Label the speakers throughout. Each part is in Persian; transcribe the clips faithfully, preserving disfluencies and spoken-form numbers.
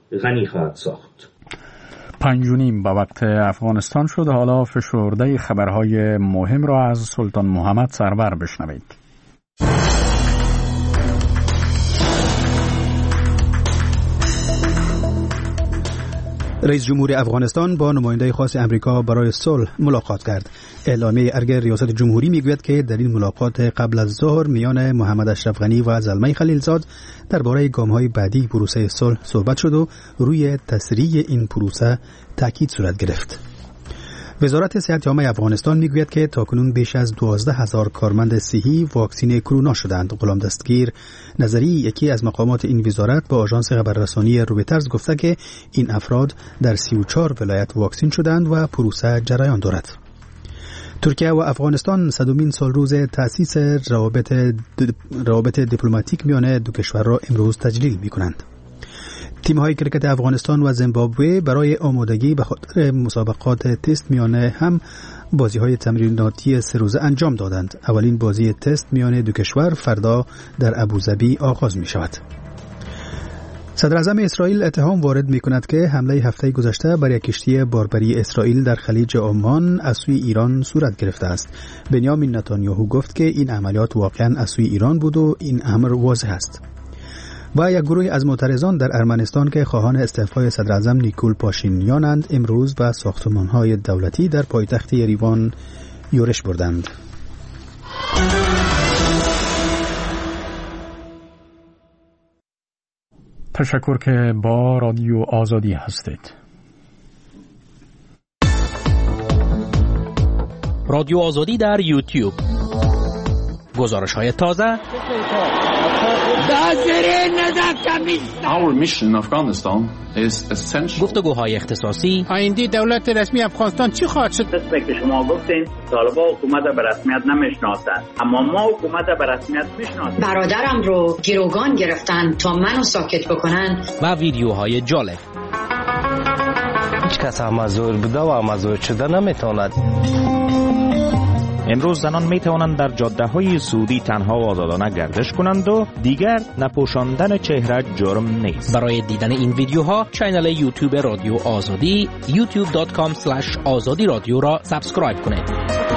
Speaker 1: غنی خواهد ساخت.
Speaker 2: پنج و نیم با وقت افغانستان شد. حالا فشرده خبرهای مهم را از سلطان محمد سرور بشنوید.
Speaker 3: رئیس جمهور افغانستان با نماینده خاص امریکا برای صلح ملاقات کرد. اعلامیه ارگ ریاست جمهوری میگوید که در این ملاقات قبل از ظهر میان محمد اشرف غنی و زلمه خلیلزاد درباره گام‌های بعدی پروسه صلح صحبت شد و روی تسریع این پروسه تاکید صورت گرفت. وزارت صحت عامه افغانستان میگوید که تاکنون بیش از دوازده هزار کارمند صحی واکسین کرونا شدند. غلام دستگیر نظری، یکی از مقامات این وزارت، با آژانس خبررسانی رویترز گفته که این افراد در سی و چهار ولایت واکسین شدند و پروسه جریان دارد. ترکیه و افغانستان صدومین سال روز تأسیس روابط روابط دیپلماتیک میان دو کشور را امروز تجلیل می‌کنند. تیم‌های کرکت افغانستان و زیمبابوه برای آمادگی به خاطر مسابقات تست میان هم بازی‌های تمریناتی سه روزه انجام دادند. اولین بازی تست میان دو کشور فردا در ابوظبی آغاز می‌شود. صدر اعظم اسرائیل اتهام وارد می‌کند که حمله هفته گذشته بر یک کشتی باربری اسرائیل در خلیج عمان از سوی ایران صورت گرفته است. بنیامین نتانیاهو گفت که این عملیات واقعاً از سوی ایران بود و این امر واضح است. و یک گروه از معترضان در ارمنستان که خواهان استعفای صدر اعظم نیکول پاشینیانند امروز به ساختمان‌های دولتی در پایتخت یریوان یورش بردند.
Speaker 2: تشکر که با رادیو آزادی هستید.
Speaker 4: رادیو آزادی در یوتیوب، گزارش‌های تازه.
Speaker 5: Our mission in Afghanistan is essential.
Speaker 4: گفتگوهای اختصاصی.
Speaker 6: آینده دولت رسمی افغانستان چی خواهد شد؟
Speaker 7: دست که شما گفتین طالبان حکومت به رسمیت نمیشناسند، اما ما حکومت به رسمیت میشناسیم.
Speaker 8: برادرم رو گروگان گرفتن تا منو ساکت بکنن.
Speaker 4: و ویدیوهای جالب.
Speaker 9: هیچ کس مزور بوده و مزور شده نمیتواند.
Speaker 10: امروز زنان می توانند در جاده های سعودی تنها و آزادانه گردش کنند و دیگر نپوشاندن چهره جرم نیست.
Speaker 4: برای دیدن این ویدیوها کانال یوتیوب رادیو آزادی یوتیوب دات کام اسلش آزادی رادیو را سابسکرایب کنید.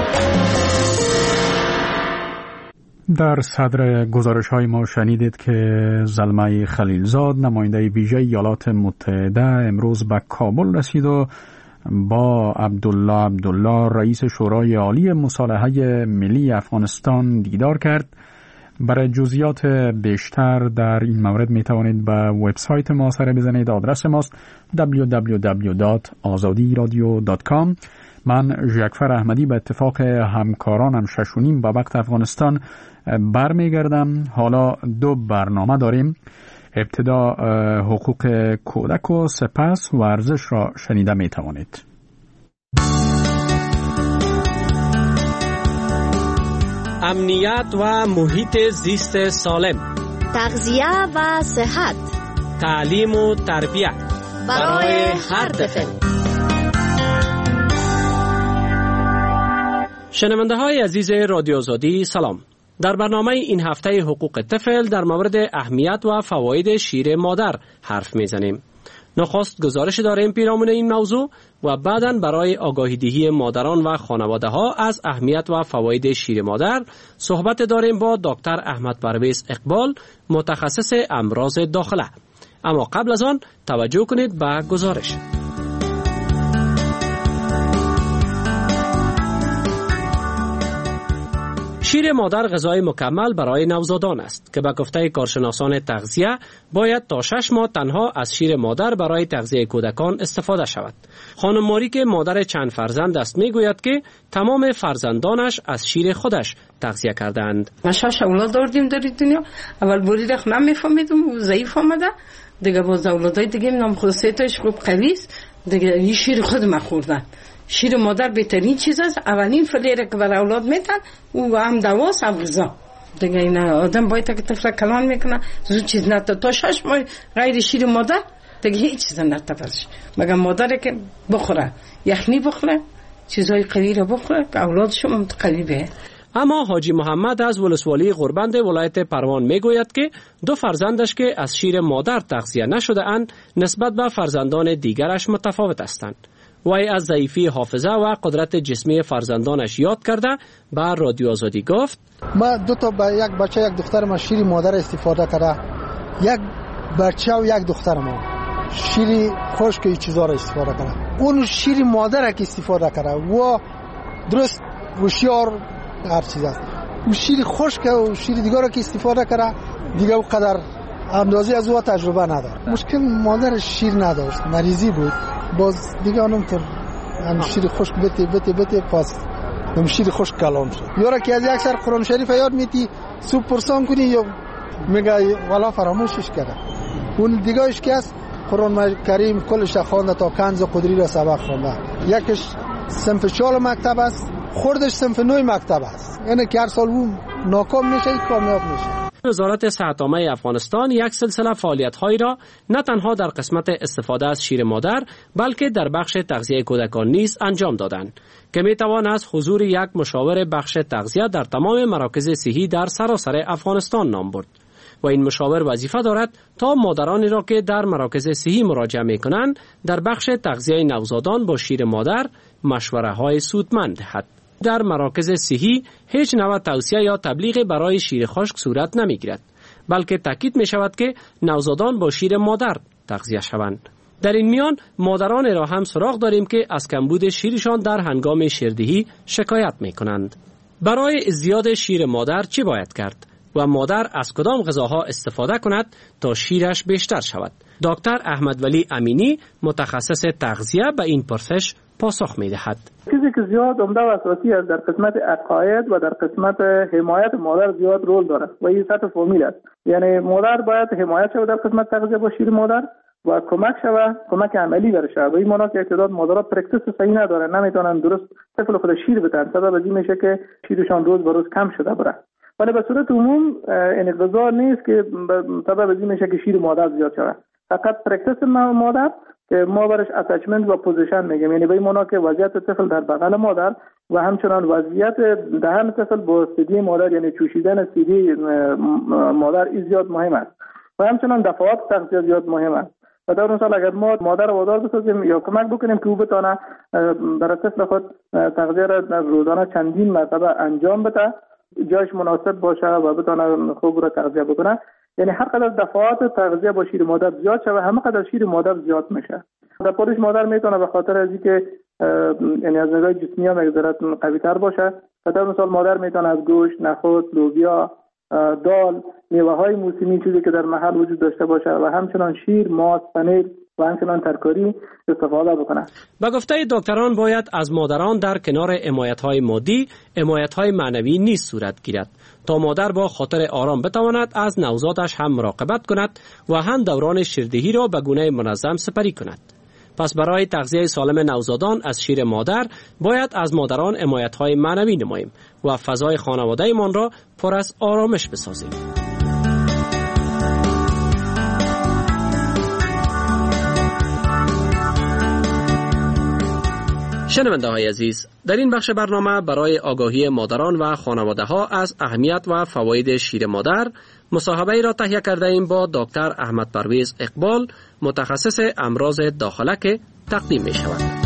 Speaker 2: در صدر گزارش های ما شنیدید که زلمه خلیلزاد نماینده ویژه ایالات متحده امروز به کابل رسید و با عبدالله عبدالله رئیس شورای عالی مصالحه ملی افغانستان دیدار کرد. برای جزئیات بیشتر در این مورد می توانید به وبسایت ما سر بزنید. آدرس ماست دبلیو دبلیو دبلیو دات آزادی رادیو دات کام. من ژکفر احمدی به اتفاق همکارانم شش و نیم با وقت افغانستان برمیگردم. حالا دو برنامه داریم. ابتدا حقوق کودک و سپس ورزش را شنیده می توانید.
Speaker 11: امنیت و محیط زیست سالم،
Speaker 12: تغذیه و صحت،
Speaker 11: تعلیم و تربیت
Speaker 12: برای هر طفل.
Speaker 11: شنونده های عزیز رادیو آزادی سلام. در برنامه این هفته حقوق طفل در مورد اهمیت و فواید شیر مادر حرف میزنیم. نخست گزارش داریم پیرامون این موضوع و بعداً برای آگاهی دهی مادران و خانواده ها از اهمیت و فواید شیر مادر صحبت داریم با دکتر احمد پرویز اقبال، متخصص امراض داخله. اما قبل از آن توجه کنید به گزارش. شیر مادر غذای مکمل برای نوزادان است که به گفته کارشناسان تغذیه باید تا شش ماه تنها از شیر مادر برای تغذیه کودکان استفاده شود. خانم ماری که مادر چند فرزند است میگوید که تمام فرزندانش از شیر خودش تغذیه کردند.
Speaker 13: ما شش اولاد داشتیم در دنیا. اول بوری رخ نمیفهمیدم و ضعیف آمده. دیگه باز اولادای دیگه نام خود سه تاش خوب قوی است. دیگه این شیر خود ما خوردن. شیر مادر بهترین چیز است. اولین فلیره که بر اولاد میتن او هم دواست هم غذا. دیگه این آدم باید که طفل کلان میکنه زود چیز نتا تا شش ماه غیر شیر مادر دیگه هیچ چیز نتا پسش مگر مادر که بخوره یخنی بخوره چیزای قوی رو بخوره که اولادشون هم قوی به.
Speaker 11: اما حاجی محمد از ولسوالی غربند ولایت پروان میگوید که دو فرزندش که از شیر مادر تغذیه نشده اند نسبت به فرزندان دیگرش متفاوت هستند. وی از ضعیفی حافظه و قدرت جسمی فرزندانش یاد کرده به رادیو آزادی گفت:
Speaker 1: ما دو تا با یک بچه یک دختر ما شیر مادر استفاده کرده، یک بچه و یک دختر ما شیر خشک این چیزا را استفاده کرده. اون شیر مادر که استفاده کرده و درست هوشیار هر چیز است. اون شیر خشک و شیر دیگر را که استفاده کرده دیگه او قدر اندازی از او تجربه نداره. مشکل مادر شیر نداشت، مریضی بود. باز دیگه اونطور هم شیر خشک بته بته بته پاس هم شیر خشک کلام شد. یارا که از یک سر قرآن شریف یاد میتی صبح پرسان کنی یا میگه والا فراموشش کرده. اون دیگهش که است قرآن کریم کلش خوانده تا کنز قدری را سبق خوانده. یکش صنف چهار مکتب است، خوردش صنف نه مکتب است. یعنی که هر سال اون ناکام میشه کامیاب میشه.
Speaker 11: وزارت صحت عامه افغانستان یک سلسله فعالیت‌هایی را نه تنها در قسمت استفاده از شیر مادر بلکه در بخش تغذیه کودکان نیز انجام دادند که میتوان از حضور یک مشاور بخش تغذیه در تمام مراکز صحی در سراسر افغانستان نام برد و این مشاور وظیفه دارد تا مادرانی را که در مراکز صحی مراجعه می‌کنند در بخش تغذیه نوزادان با شیر مادر مشوره‌های سودمند دهد. در مراکز صحی هیچ نوع توصیه یا تبلیغ برای شیر خشک صورت نمیگیرد، بلکه تاکید می شود که نوزادان با شیر مادر تغذیه شوند. در این میان مادران را هم سراغ داریم که از کمبود شیرشان در هنگام شیردهی شکایت می کنند. برای ازدیاد شیر مادر چی باید کرد و مادر از کدام غذاها استفاده کند تا شیرش بیشتر شود؟ دکتر احمد ولی امینی متخصص تغذیه به این پرسش پاسخ می دهد.
Speaker 14: چیزی که زیاد عمده و اساسی است در قسمت عقاید و در قسمت حمایت مادر زیاد رول دارد و این سطح فامیل است. یعنی مادر باید حمایت شود در قسمت تغذیه با شیر مادر و کمک شود، کمک عملی برشه. و این معنی که تعداد مادرها پرکتیس صحیح نداره، نمیتونن درست طفل خود شیر بدن، سبب از این میشه که شیرشان روز به روز کم شده بره. ولی به صورت عموم این غذا نیست که سبب از این میشه که شیر مادر زیاد شود. فقط پرکتیس مادر که ما برش اتچمنت و پوزیشن میگیم، یعنی به این معنی که وضعیت طفل در بغل مادر و همچنان وضعیت دهن طفل با سیدی مادر یعنی چوشیدن سیدی مادر این زیاد مهم است و همچنان دفعات تغذیه زیاد مهم است. و در اون سال اگر ما مادر وادار بسازیم یا کمک بکنیم که او بتونه برای طفل خود تغذیه را روزانه چندین مرتبه انجام بده، جایش مناسب باشه و بتونه خوب را تغذیه بکنه، یعنی هر قدر دفعات تغذیه با شیر مادر زیاد شود همه قدر شیر مادر زیاد میشه. در پولش مادر میتونه به خاطر از اینکه یعنی از نظر جسمی هم یک ذره قوی تر باشه. مثلا مثال مادر میتونه از گوشت، نخود، لوبیا، دال، میوه های موسمی چیزی که در محل وجود داشته باشه و همچنان شیر، ماست، پنیر و همچنان ترکاری استفاده بکنه.
Speaker 11: به گفته دکتران باید از مادران در کنار حمایت‌های مادی، حمایت‌های معنوی نیز صورت گیرد تا مادر با خاطر آرام بتواند از نوزادش هم مراقبت کند و هم دوران شیردهی را به گونه منظم سپری کند. پس برای تغذیه سالم نوزادان از شیر مادر باید از مادران حمایت‌های معنوی نماییم و فضای خانواده‌مان را پر از آرامش بسازیم. شنونده های عزیز، در این بخش برنامه برای آگاهی مادران و خانواده ها از اهمیت و فواید شیر مادر مصاحبه را تهیه کرده ایم با دکتر احمد پرویز اقبال، متخصص امراض داخله که تقدیم می شود.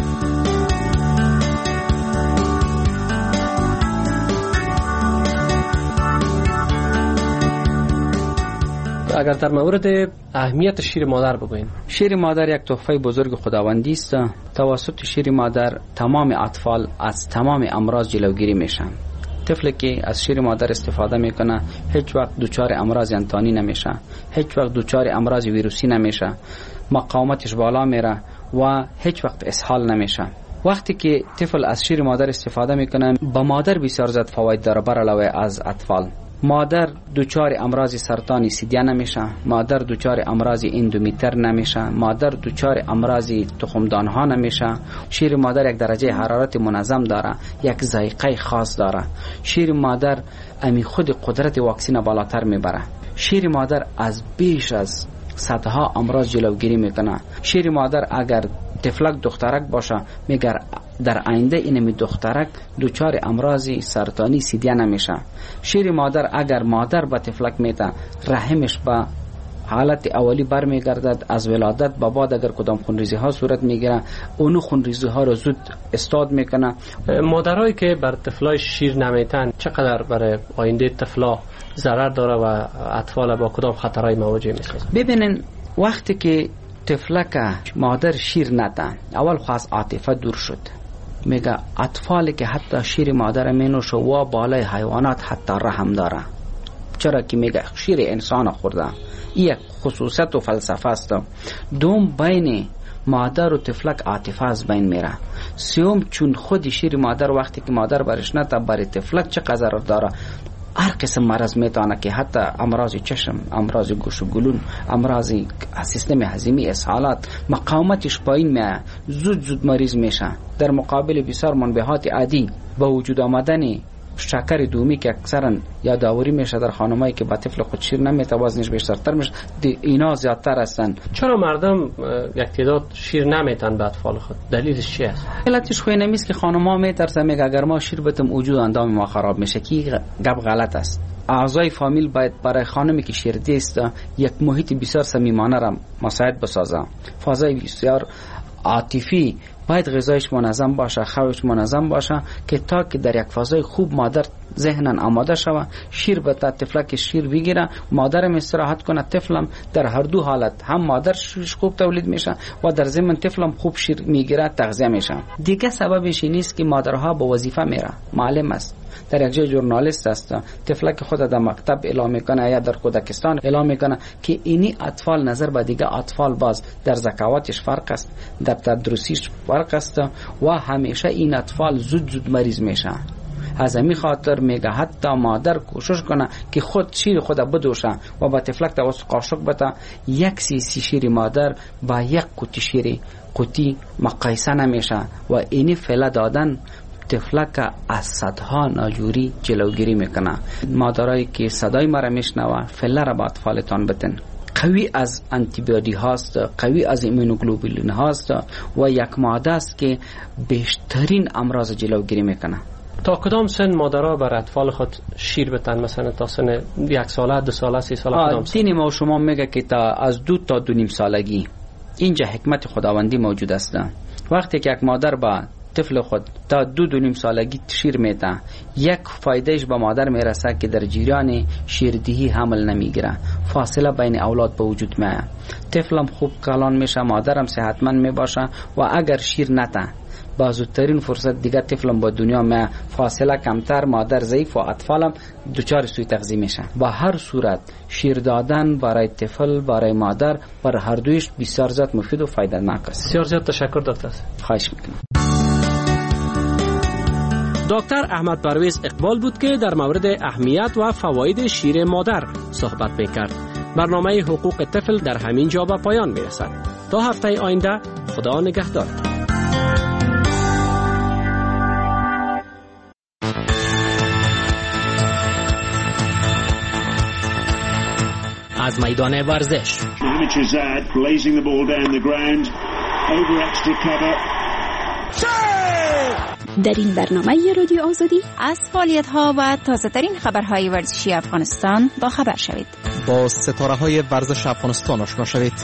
Speaker 11: اگر در مورد اهمیت شیر مادر بگوییم.
Speaker 15: شیر مادر یک تحفه بزرگ خداوندی است. توسط شیر مادر تمام اطفال از تمام امراض جلوگیری میشن. طفلی که از شیر مادر استفاده میکنه هیچ وقت دچار امراض انتانی نمیشه، هیچ وقت دچار امراض ویروسی نمیشه، مقاومتش بالا میره و هیچ وقت اسهال نمیشه. وقتی که طفل از شیر مادر استفاده میکنه با مادر بسیار زیاد فواید داره بر علاوه از اطفال. مادر دچار امراض سرطانی سیدیه نمیشه، مادر دچار امراض اندومیتر نمیشه، مادر دچار امراض تخمدان ها نمیشه. شیر مادر یک درجه حرارت منظم داره، یک ذائقه خاص داره. شیر مادر امی خود قدرت واکسین بالاتر میبره. شیر مادر از بیش از صدها امراض جلوگیری میکنه. شیر مادر اگر طفلک دخترک باشه میگر در آینده اینمی دخترک دچار امراض سرطانی سیدیه نمیشه. شیر مادر اگر مادر به طفلک میته رحمش به حالت اولی برمیگردد، از ولادت به بعد اگر کدام خونریزی ها صورت میگیره اونو خونریزی ها رو زود استاد میکنه.
Speaker 11: مادرایی که بر طفلای شیر نمیتن چقدر برای آینده طفلا ضرر داره و اطفال با کدام خطرهای مواجه میشه؟
Speaker 15: ببینین وقتی که طفلک مادر شیر نده اول خواست عاطفه دور شد، میگه اطفالی که حتی شیر مادر مینوشه و بالای حیوانات حتی رحم داره. چرا که میگه شیر انسان خورده. یک خصوصیت و فلسفه است. دوم بین مادر و طفلک عاطفه از بین میره. سوم چون خود شیر مادر وقتی که مادر برش نده برای طفلک چقدر ضرر داره. هر قسم مرض میتونه که حتی امراض چشم، امراض گوش و گلون، امراض سیستم هضمی، اسهالات، مقاومتش پایین میاد، زود زود مریض میشه. در مقابل بسیار منبعات عادی با وجود آمدن شکر دومی که اکثرا یادآوری میشه در خانمایی که با طفل خود شیر نمیته وزنش بیشترتر میشه، اینا زیادتر هستن.
Speaker 11: چرا مردم یک تعداد شیر نمیتن به اطفال خود؟ دلیلش چیه است؟
Speaker 15: علتش خو اینه است که خانم‌ها میترسن میگه اگر ما شیر بتم وجود اندام ما خراب میشه، که گپ غلط است. اعضای فامیل باید برای خانمی که شیر دیست یک محیط بسیار صمیمانه را مساعد بسازه. فضای بسیار عاطفی باید غذایش منظم باشه، خوابش منظم باشه که تا که در یک فضای خوب مادر ذهنن آماده شوه، شیر بتا طفلک شیر بگیره، مادرم استراحت کنه، طفلم در هر دو حالت هم مادر شیرش خوب تولید میشه و در ضمن طفلم خوب شیر میگیره، تغذیه میشه. دیگه سببش این است که مادرها با وظیفه میره، معلم است، در یک جای ژورنالیست است، طفلک خود در مکتب اعلام میکنه یا در کودکستان اعلام میکنه که اینی اطفال نظر به دیگه اطفال باز در ذکاوتش فرق است، در تدریسیش فرق است و همیشه این اطفال زود زود مریض میشه. از همین خاطر میگه حتی مادر کوشش کنه که خود شیر خود بدوشه و با طفلک توسط قاشق بده. یک سیسی شیر مادر با یک قوطی شیر قوطی مقایسه نمیشه و اینی فعلا دادن طفلک از صدها ناجوری جلوگیری میکنه. مادرایی که صدای مرا میشنوه فعلا را با اطفالتان بدن. قوی از انتیبیوتی هاست، قوی از ایمونوگلوبولین هاست و یک ماده است که بیشترین امراض جلوگیری میکنه.
Speaker 11: تا کدام سن مادرها بر اطفال خود شیر بتن؟ مثلا تا سن یک ساله، دو ساله، سی ساله کدام سن؟
Speaker 15: دین ما شما میگه که تا از دو تا دو نیم سالگی. اینجا حکمت خداوندی موجود است. وقتی که یک مادر با طفل خود تا دو دو نیم سالگی شیر میده، یک فایدهش به مادر میرسه که در جریان شیردهی حمل نمیگیره، فاصله بین اولاد به وجود میاد، طفلم خوب کلان میشه، مادرم صحتمند میباشه و اگر شیر نده با زودترین فرصت دیگه طفلم با دنیا میاد، فاصله کمتر، مادر ضعیف و اطفالم دچار سوء تغذیه میشه. با هر صورت شیر دادن برای طفل برای مادر بر هر دویش بسیار زیاد مفید و فایده ناک است.
Speaker 11: بسیار زیاد تشکر دکتر.
Speaker 15: خواهش میکنم.
Speaker 11: دکتر احمد پرویز اقبال بود که در مورد اهمیت و فواید شیر مادر صحبت میکرد. برنامه حقوق طفل در همین جا به پایان میرسد. تا هفته آینده، خدا نگهدار. از میدان ورزش.
Speaker 16: در این برنامه رادیو آزادی از فعالیت‌ها و تازه‌ترین خبرهای ورزشی افغانستان با خبر شوید.
Speaker 4: با ستاره‌های ورزش افغانستان آشنا شوید.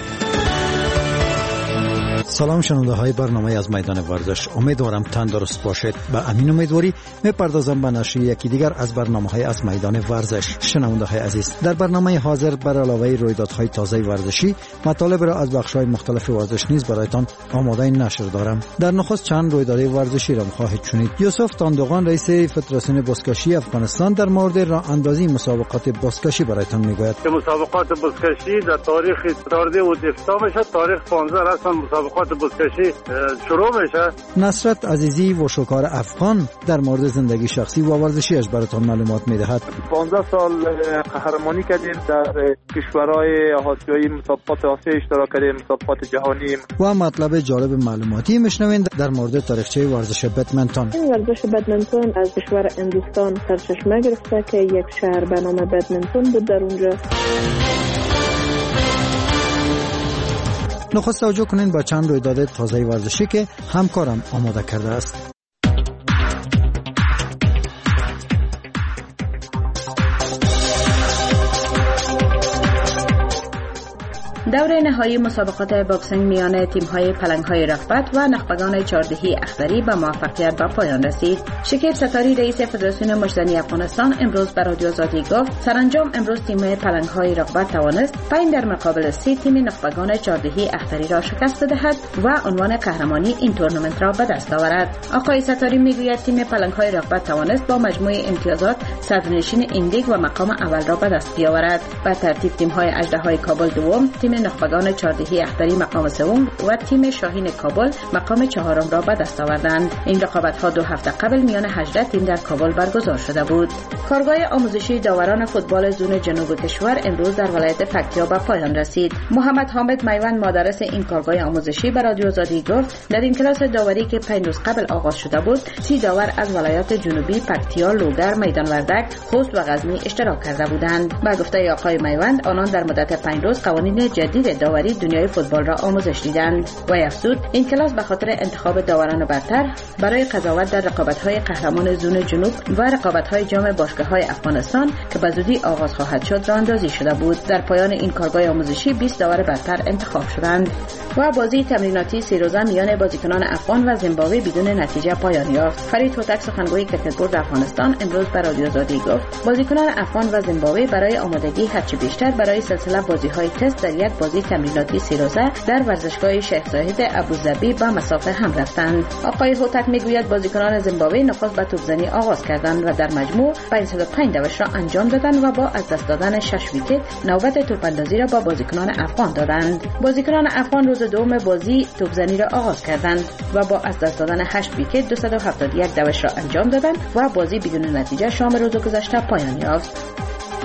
Speaker 3: سلام شنونده های برنامه از میدان ورزش، امیدوارم تندرست باشید. به امین امیدواری میپردازم به نشر یکی دیگر از برنامه های از میدان ورزش. شنونده های عزیز، در برنامه حاضر بر علاوه رویدادهای تازه ورزشی مطالب را از بخش های مختلف ورزش نیز برایتان آماده نشر دارم. در نخست چند رویداد ورزشی را خواهید شنید. یوسف تاندوغان رئیس فدراسیون بزکشی افغانستان در مورد راه اندازی مسابقات بزکشی برایتان میگوید.
Speaker 17: مسابقات بزکشی در تاریخ استارده و افتتاح میشه. تاریخ پانزده رسما مسابقات بزکشی شروع میشه.
Speaker 3: نصرت عزیزی و شکار افغان در مورد زندگی شخصی و ورزشیش براتون معلومات میدهد.
Speaker 14: پانزده سال قهرمانی کردیم در کشورهای آسیایی، مسابقات آسیا اشتراک کردیم، مسابقات جهانی.
Speaker 3: و مطلب جالب معلوماتی میشنوید در مورد تاریخچه ورزش بدمنتون.
Speaker 18: این ورزش بدمنتون از کشور هندوستان سرچشمه گرفته که یک شهر به نام بدمنتون بود در اونجا.
Speaker 19: نخست توجه کنین با چند رویداد تازه ورزشی که همکارم آماده کرده است.
Speaker 16: دوره نهایی مسابقات باکسینگ میان تیم‌های پلنگ‌های رغبت و نخبگان چهاردهی اختری به موفقیت به پایان رسید. شکیب ستاری رئیس فدراسیون مشتنی افغانستان امروز به رادیو آزادی گفت سرانجام امروز تیم پلنگ‌های رغبت توانست پنج در مقابل سه تیم نخبگان چهاردهی اختری را شکست دهد و عنوان قهرمانی این تورنمنت را به دست آورد. آقای ستاری میگوید تیم پلنگ‌های رغبت توانست با مجموع امتیازات صدرنشین این لیگ و مقام اول را به دست بیاورد. به ترتیب تیم‌های اژدهای کابل دوم، تیم نخبگان چهاردهی اختری مقام سوم و تیم شاهین کابل مقام چهارم را به دست آوردند. این رقابت‌ها دو هفته قبل میان هجده تیم در کابل برگزار شده بود. کارگاه آموزشی داوران فوتبال زون جنوب کشور امروز در ولایت پکتیا به پایان رسید. محمد حامد میوند مدرس این کارگاه آموزشی به رادیو آزادی گفت در این کلاس داوری که پنج روز قبل آغاز شده بود، سی داور از ولایات جنوبی پکتیا، لوگر، میدان وردک، خوست و غزنی اشتراک کرده بودند. با گفته آقای میوند، آنان در مدت پنج روز قوانین جدید داوری دنیای فوتبال را آموزش دیدند. و افزود این کلاس به خاطر انتخاب داوران برتر برای قضاوت در رقابت‌های قهرمان زون جنوب و رقابت‌های جام باشگاه‌های افغانستان که به زودی آغاز خواهد شد راه اندازی شده بود. در پایان این کارگاه آموزشی بیست داور برتر انتخاب شدند. و بازی تمریناتی سه روزه میان بازیکنان افغان و زیمبابوه بدون نتیجه پایان یافت. فرید هوتک سخنگوی کرکت بورد افغانستان امروز به رادیو آزادی گفت بازیکنان افغان و زیمبابوه برای آمادگی هرچه بیشتر برای سلسله بازی‌های تست در یک بازی تمریناتی سه روزه در ورزشگاه شیخ زاید ابوظبی به مسافه هم رفتند. آقای هوتک میگوید بازیکنان زیمبابوه نخست به توپزنی آغاز کردند و در مجموع پانصد و پنج دوش را انجام دادند و با از دست دادن شش ویکت نوبت توپاندازی را با بازیکنان افغان دادند. بازیکنان افغان روز دوم بازی توپزنی را آغاز کردند و با از دست دادن هشت ویکت دویست و هفتاد و یک دوش را انجام دادند و بازی بدون نتیجه شام روز گذشته پایان یافت.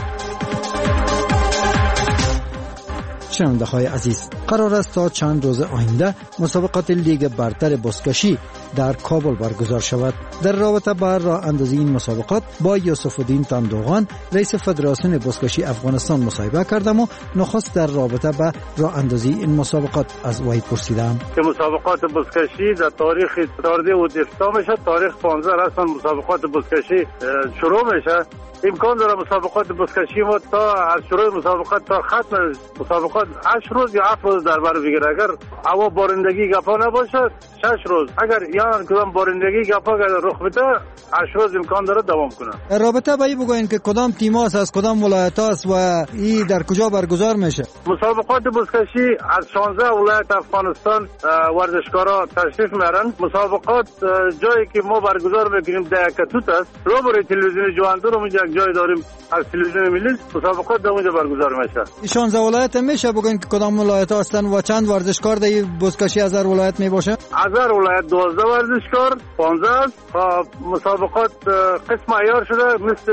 Speaker 19: شنونده های عزیز، قرار است تا چند روز آینده مسابقات لیگ برتر بزکشی در کابل برگزار شود. در رابطه با راه اندازی این مسابقات با یوسف الدین تندوغان رئیس فدراسیون بزکشی افغانستان مصاحبه کردم و نخست در رابطه با راه اندازی این مسابقات از وی پرسیدم
Speaker 17: که مسابقات بزکشی در تاریخ چهارده و افتتاح میشه. تاریخ پانزده رسما مسابقات بزکشی شروع میشه. امکان داره مسابقات بزکشی ما تا از شروع مسابقات تا ختم مسابقات هشت روز یا هفت روز در بر بگیره. اگر هوا بارندگی گپا نباشد شش روز، اگر یان کدام بارندگی گپا رخ بده هشت روز امکان داره دوام کنه.
Speaker 19: رابطه با این بگوین که کدام تیم‌هاست، از کدام ولایت‌هاست و این در کجا برگزار میشه؟
Speaker 17: مسابقات بزکشی از شانزده ولایت افغانستان ورزشکارا تشریف میارن. مسابقات جایی که ما برگزار میکنیم در کتوت است. روبروی تلویزیون جواندو رو یک جای داریم از تلویزیون ملی. مسابقات در اونجا برگزار میشه.
Speaker 19: شانزده ولایت میشه بگین که کدام ولایت هستن و چند ورزشکار در بزکشی از هر ولایت می باشه؟
Speaker 17: از هر ولایت دوازده ورزشکار، پانزده است. مسابقات قسم عیار شده مثل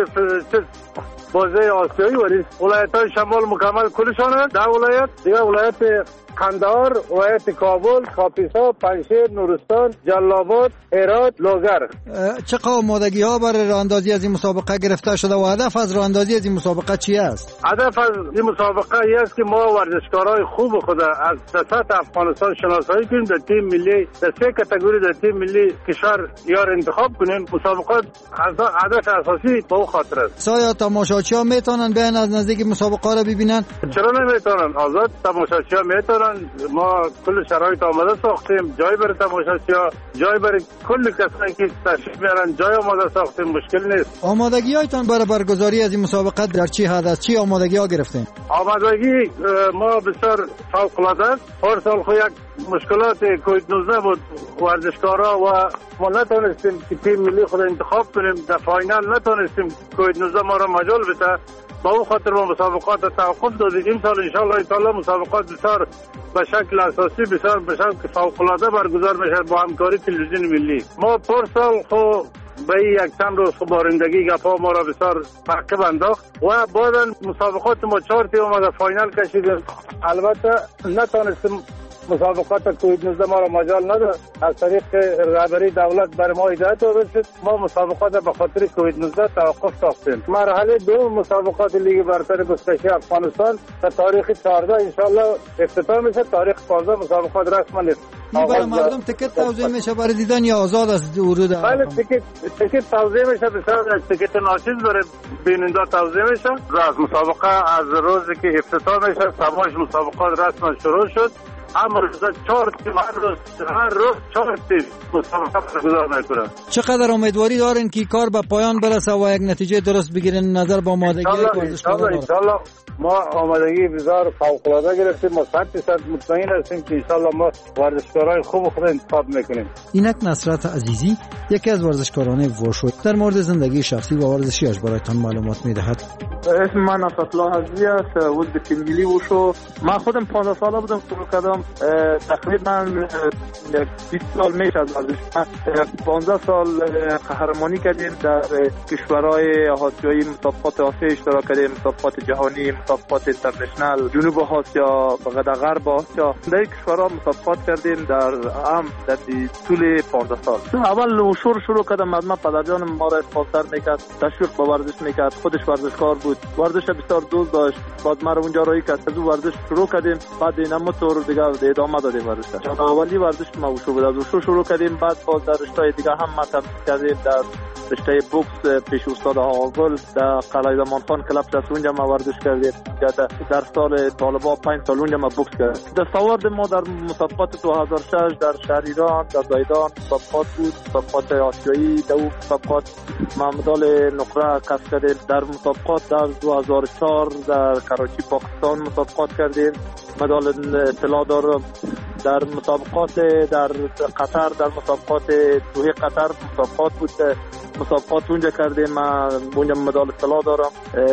Speaker 17: بازی آسیایی ولی ولایت‌های شمال مکمل کلشان در ولایت دیگه ولایت قندهار، ولایت کابل، کاپیسا، پنجشیر، نورستان، جلال‌آباد، هرات، لوگر.
Speaker 19: چه آمادگی ها برای راه‌اندازی از این مسابقه گرفته شده و هدف از راه‌اندازی از این مسابقه چی است؟
Speaker 17: هدف از این مسابقه این است که ما ورزشکارای خوب خود از سطح افغانستان شناسایی کنیم، در تیم ملی در سه کاتگوری در تیم ملی کشور یار انتخاب کنیم. مسابقات هدف اساسی به اون خاطر است.
Speaker 19: سایا تماشاچی‌ها میتونن بیان از نزدیک مسابقه را ببینن؟
Speaker 17: چرا نمیتونن؟ آزاد تماشاچی‌ها میتونن. ما کل شرایط آماده ساختیم، جای برای تماشاچی‌ها، جای برای کل کسانی که تشریف میارن جای آماده ساختیم، مشکل نیست.
Speaker 19: آمادگی‌هایتان برای برگزاری از این مسابقه در چی حد است؟ چی آمادگی‌ها گرفتین؟
Speaker 17: آمادگی ما بسیار فوق‌العاده است. هر سال خو یک مشکلات کووید نوزده بود ورزشکارا و ما نتونستیم که تیم ملی خود انتخاب کنیم. در فاینال نتونستیم، کووید نوزده ما را مجال بده. با اون خاطر ما مسابقات توقف دادیم. این سال ان شاء الله تعالی مسابقات بسیار به شکل اساسی بسیار به شکل فوق‌العاده برگزار میشه با همکاری تلویزیون ملی. ما پر سال خو به یک چند روز بارندگی گپا ما را بسیار تعقیب انداخت و بعدا مسابقات ما چهار تیم اومد فاینال کشیدیم. البته نتونستیم مسابقات کووید نوزده ما را مجال نداد. از طریق رهبری دولت بر ما هدایت داده شد ما مسابقات به خاطر کووید نوزده توقف ساختیم. مرحله دو مسابقات لیگ برتر بسکشی افغانستان تا تاریخ چهارده ان شاء الله افتتاح میشه. تاریخ پانزده مسابقات رسما
Speaker 19: این برای مردم تیکت توزیع میشه برای دیدن یا آزاد است ورود؟
Speaker 17: بله تیکت تیکت توزیع میشه. بسیار تیکت ناچیز برای بیننده توزیع میشه. از مسابقه از روزی که افتتاح میشه سماش مسابقات رسما شروع شد. اما روز چهار تیم هر روز هر روز چهار تیم مسابقه برگزار میکنن.
Speaker 19: چقدر امیدواری دارین که کار به پایان برسه و یک نتیجه درست بگیرین نظر با آمادگی ورزشکاران؟
Speaker 17: ان شاء الله ما آمادگی بسیار فوق العاده گرفتیم. ما صد درصد مطمئن هستیم که ان شاء الله ما ورزشکاران خوب خود انتخاب میکنیم.
Speaker 19: اینک نصرت عزیزی یکی از ورزشکاران واشو در مورد زندگی شخصی و ورزشیش برایتان معلومات میدهد.
Speaker 20: اسم من نصرت الله عزیزی است. عضو تیم ملی واشو. من خودم پانزده ساله بودم شروع کردم. تقریبا بیست سال میشه از ورزش. پانزده سال قهرمانی کردیم در کشورهای آسیایی، مسابقات آسیا اشتراک کردیم، مسابقات جهانی، مسابقات اینترنشنال جنوب آسیا و غرب آسیا. در کشورها مسابقات کردیم در هم در طول پانزده سال. اول وشو شروع کردم از من پدرجان ما را اسپانسر میکرد، تشویق به ورزش میکرد. خودش ورزشکار بود، ورزش بسیار دوست داشت. بعد ما اونجا رایی که از ورزش شروع کردیم. بعد اینم طور دیگه ادامه دادیم ورزش. اولی ورزش ما وشو بود، از وشو شروع کردیم. بعد باز در رشته دیگه هم ما تمرین کردیم. در رشته بوکس پیش استاد آقاگل در قلعه زمان خان کلاب است، اونجا ما ورزش کردیم. در سال طالبا پنج سال اونجا ما بوکس کردیم. دستاورد ما در مسابقات دو هزار و شش در شهر ایران در زایدان مسابقات بود، مسابقات آسیایی دو مسابقات ما مدال نقره کسب کردیم. در مسابقات در دو هزار و چهار در کراچی پاکستان مسابقات کردیم، مدال طلا دارم. در مسابقات در قطر در مسابقات دوحه قطر مسابقات بود، مسابقات اونجا کردیم، من اونجا مدال طلا دارم.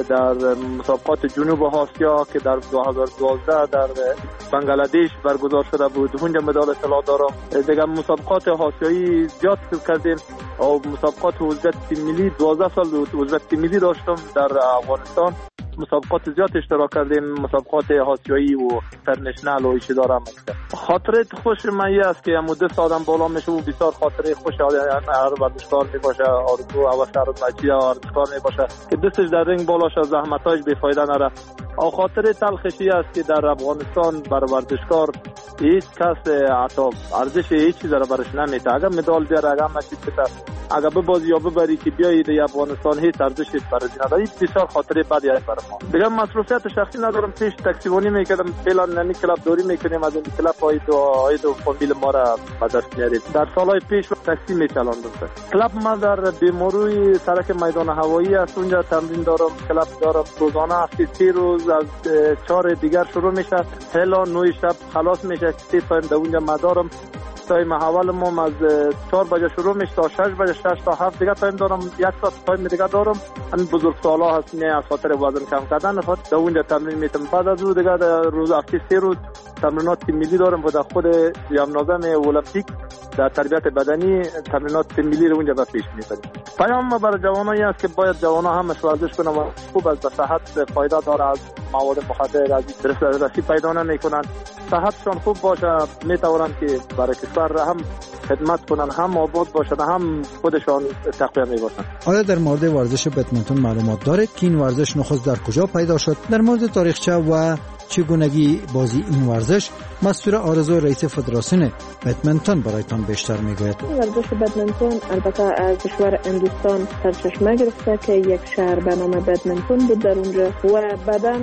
Speaker 20: در مسابقات جنوب آسیا که در دو هزار و دوازده در بنگلادش برگزار شده بود اونجا مدال طلا دارم. دیگه مسابقات آسیایی زیاد کردیم و مسابقات عضویت تیم ملی دوازده سال عضویت تیم ملی داشتم در افغانستان. مسابقات زیاد اشتراک کردیم، مسابقات آسیایی و اینترنشنال و ایشی دارم. خاطره خوش من یه است که مدت آدم بالا میشه و بسیار خاطره خوش هر ورزشکار میباشه، آرزو و شهر بچی ورزشکار میباشه که دستش در رنگ بالا شه، زحمتاش بیفایده نره. او خاطره تلخشی است که در افغانستان بر ورزشکار هیچ کس حتی ارزش هیچ چیز را برش نمیده. اگر مدال بیاره، اگر مچید بده، اگر ببازی یا ببری که بیایید افغانستان هیچ ارزشی برای نداره. این بسیار خاطره بدی است برای ما. دیگه مصروفیت شخصی ندارم. پیش تاکسیبانی میکردم، فعلا نمی کلاب دوری میکنیم، از این کلاب های دو های دو فامیل ما را به دست میاریم. در سالهای پیش تاکسی میچلاندم. کلاب ما در بیموروی سرک میدان هوایی است، اونجا تمرین دارم. کلاب دارم روزانه هفته سه روز از چهار دیگر شروع میشه تا نه شب خلاص میشه. سه تایم در اونجا ما دارم. تایم اول ما از چهار بجه شروع میشه تا شش بجه، شش تا هفت دیگه تایم دارم. یک ساعت تایم دیگه دارم. همین بزرگسالا هست نه از خاطر وزن کم کردن خاطر در اونجا تمرین میتم. بعد از اون دیگه روز هفته سه روز تمرینات تیم ملی دارم و در خود جامنازم المپیک در تربیت بدنی تمرینات تیم ملی رو اونجا به پیش میبریم. پیام ما برای جوانایی است که باید جوانا همش ورزش کنن و خوب از صحت فایده داره، از مواد مخدر از دسترسی پیدا نمیکنن. صحتشان خوب باشه میتونن که برای کشور هم خدمت کنن، هم آباد باشن، هم خودشان تقویت میباشن.
Speaker 19: آیا در مورد ورزش بدمنتون معلومات دارید که این ورزش نخست در کجا پیدا شد؟ در مورد تاریخچه و چگونگی بازی این ورزش مسئول آرزو رئیس فدراسیون بدمنتون برایتان بیشتر میگوید.
Speaker 18: ورزش بدمنتون البته از کشور هندوستان سرچشمه گرفته که یک شهر به نام بدمنتون بود در اونجا و بعداً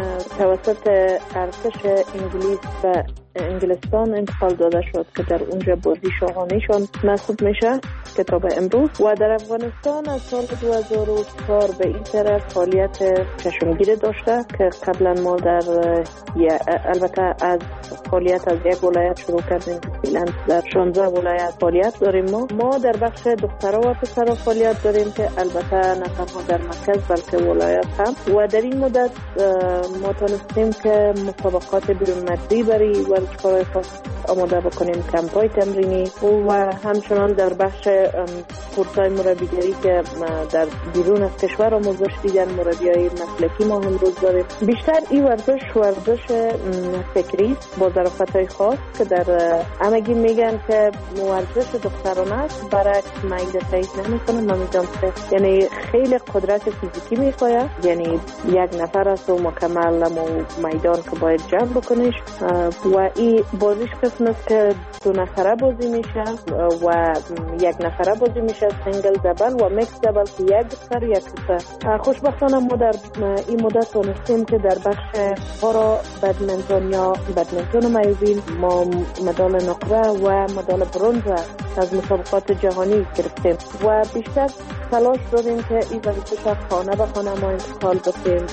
Speaker 18: توسط ارتش انگلیس و انگلستان انتقال داده شد که در اونجا بازی شاهانه‌شان محسوب میشه که تا به امروز. و در افغانستان از سال دو هزار و چهار به این طرف فعالیت چشمگیری داشته که قبلا ما در البته از فعالیت از یک ولایت شروع کردیم، فعلا در شانزده ولایت فعالیت داریم. ما ما در بخش دخترها و پسرها فعالیت داریم که البته نه تنها در مرکز بلکه ولایت هم. و در این مدت ما تونستیم که مسابقات بیرون مرزی برای ورزشکارای آماده بکنیم، کمپای تمرینی و همچنان در بخش کورسای مربیگری که در بیرون از کشور آموزش دیدن مربیای مسلکی ما امروز داریم. بیشتر این ورزش ورزش فکری با ظرافت‌های خاص که در همگی میگن که ورزش دخترانه است، برعکس میل تایید نمیکنه. من میگم که یعنی خیلی قدرت فیزیکی میخواد، یعنی یک نفر است و مکمل میدان که باید جمع بکنیش و این بازیش قسم است که دو نفره بازی میشه و یک نفره بازی میشه، سینگل دبل و میکس دبل که یک دختر یک دختر. خوشبختانه ما در این مدت تونستیم که در بخش پارا بدمنتون یا بدمنتون میوبین ما مدال نقره و مدال برنز از مسابقات جهانی گرفتیم و بیشتر تلاش داریم که این ورزش خانه به خانه ما انتقال بدیم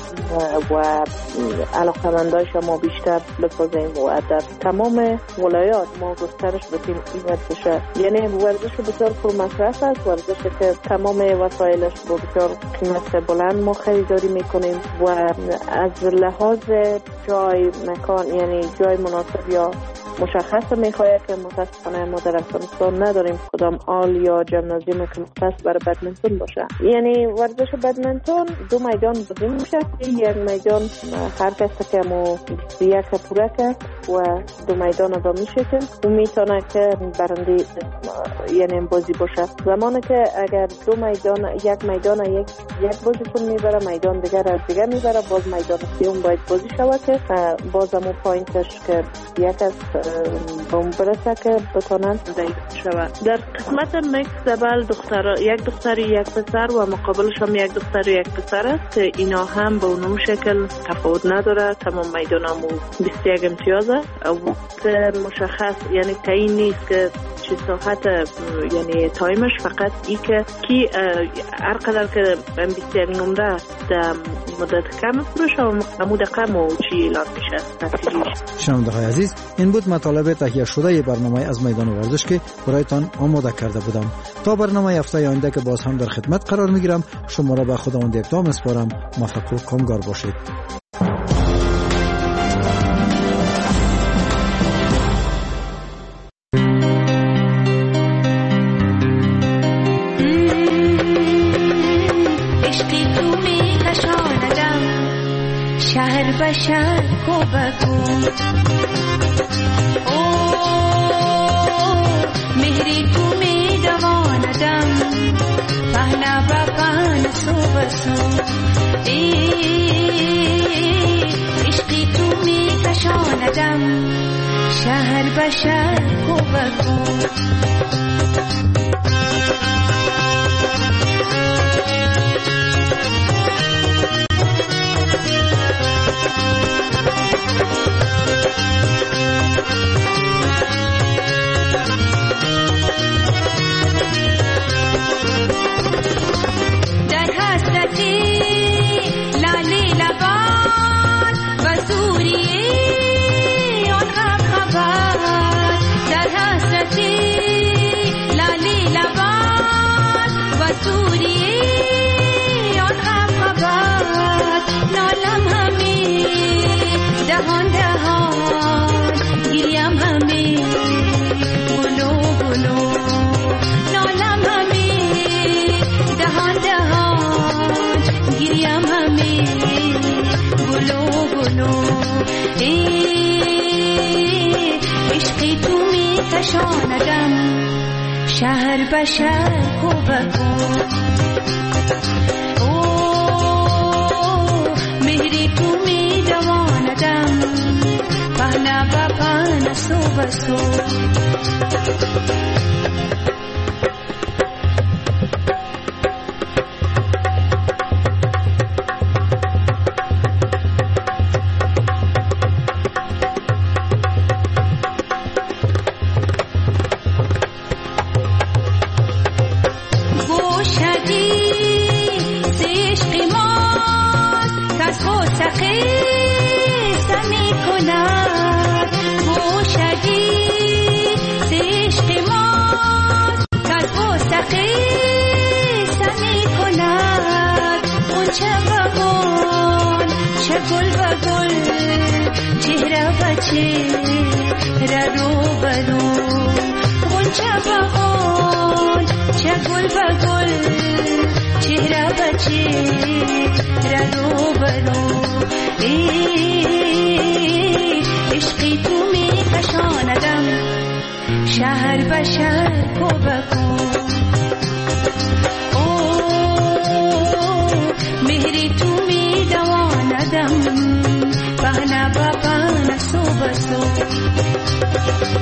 Speaker 18: و علاقه‌مندای ما بیشتر بسازیم و در تمام ولایات ما گسترش بدیم این ورزش. یعنی ورزش بسیار پرمصرف است، ورزش که تمام وسایلش با بسیار قیمت بلند ما خریداری میکنیم و از لحاظ جای مکان یعنی جای مناسب یا مشخص میخواد که متاسفانه ما در افغانستان نداریم کدام آل یا جمنازیوم که مختص برای بدمنتون باشه. یعنی ورزش بدمنتون دو میدان بازی میشه، یک میدان هر کس که مو بیست و یک پوره کرد و دو میدان ادا میشه که اون میتونه که برنده یعنی بازی باشه. زمانی که اگر دو میدان یک میدان یک یک بازیکن میبره، میدان دیگر از دیگر میبره، باز میدان سوم باید بازی شود که باز همون پوینتش که یک از با اون برسه که بتونن ضعیف شود. در قسمت میکس دبل دختر یک دختر یک پسر و مقابلش هم یک دختر یک پسر است که اینا هم به اون شکل تفاوت نداره، تمام میدانمو بیست و یک امتیازه و مشخص یعنی تعیین نیست که چه ساعت یعنی تایمش، فقط ای که کی هر قدر که بیست و یک نمره در مدت کم فروش و مدت کم و چی اعلان میشه نتیجهش.
Speaker 19: شنونده‌های عزیز، این بود مطالب تهیه شده برنامه از میدان ورزش که برایتان آماده کرده بودم. تا برنامه هفته آینده که باز هم در خدمت قرار میگیرم، شما را به خداوند یکتا میسپارم. موفق و کامگار باشید.
Speaker 21: شهر بشر کو بگو او مهری تو می دواندم پهنا بپن سو بسو عشقی تو می کشاندم شهر بشر کو بگو شهر بشر کو بگو او مهری تو می دواندم پهنا بپن سو بسو رو برو غنچه بغال چه گل بگل چهره به چهره رو برو عشقی تو می کشاندم شهر به شهر کو بکو مهری تو می دواندم بهنه با بهنه سو بسو